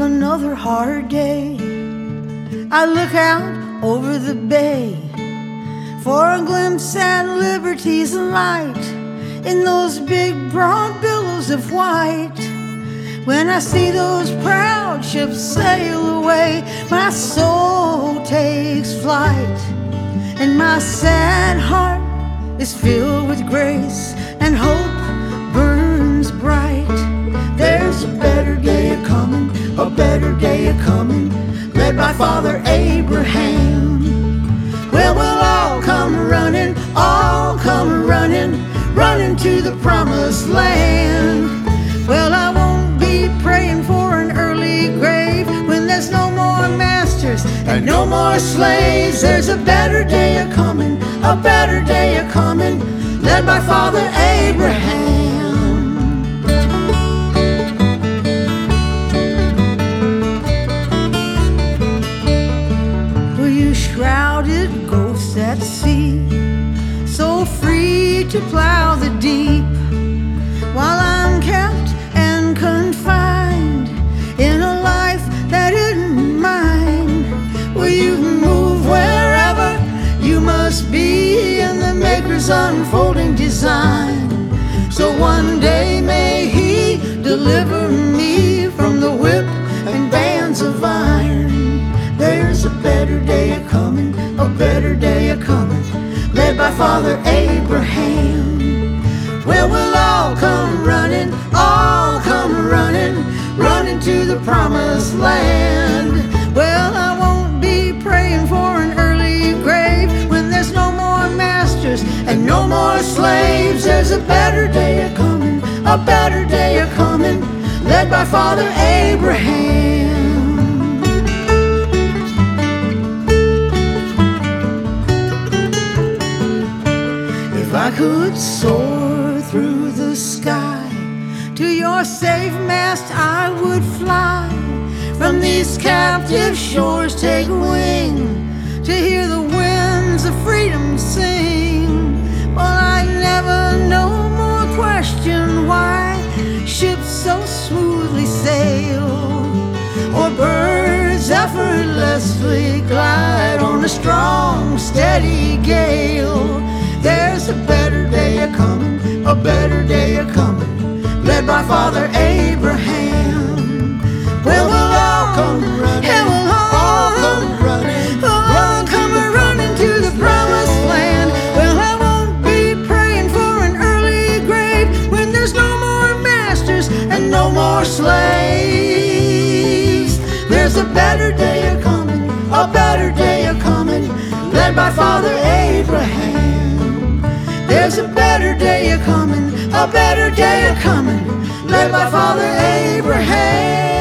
another hard day. I look out over the bay for a glimpse at liberty's light in those big broad billows of white. When I see those proud ships sail away, my soul takes flight, and my sad heart is filled with grace, and hope burns bright. There's a better day a-comin', a better day a-comin', led by Father Abraham. Well, we'll all come running, running to the promised land. Well, I won't be praying for an early grave when there's no more masters and no more slaves. There's a better day a-comin', a better day a-comin', led by Father Abraham. Shrouded ghosts at sea, so free to plow the deep, while I'm kept and confined in a life that isn't mine. Will you move wherever you must be in the Maker's unfolding design? So one day may He deliver me from the whip and bands of iron. There's a better day a-comin', a better day a-comin', led by Father Abraham. Well, we'll all come running, running to the promised land. Well, I won't be praying for an early grave when there's no more masters and no more slaves. There's a better day a-comin', a better day a-comin', led by Father Abraham. If I could soar through the sky, to your safe mast I would fly. From these captive shores take wing, to hear the winds of freedom sing. Well, I never no more question why ships so smoothly sail, or birds effortlessly glide on a strong, steady gale. There's a better day a-comin', a better day a-comin', led by Father Abraham. Well, we'll all come running, running to the promised land. Well, I won't be praying for an early grave when there's no more masters and no more slaves. There's a better day a-comin', a better day a-comin', led by Father Abraham. There's a better day a-comin', a better day a-comin', led by Father Abraham.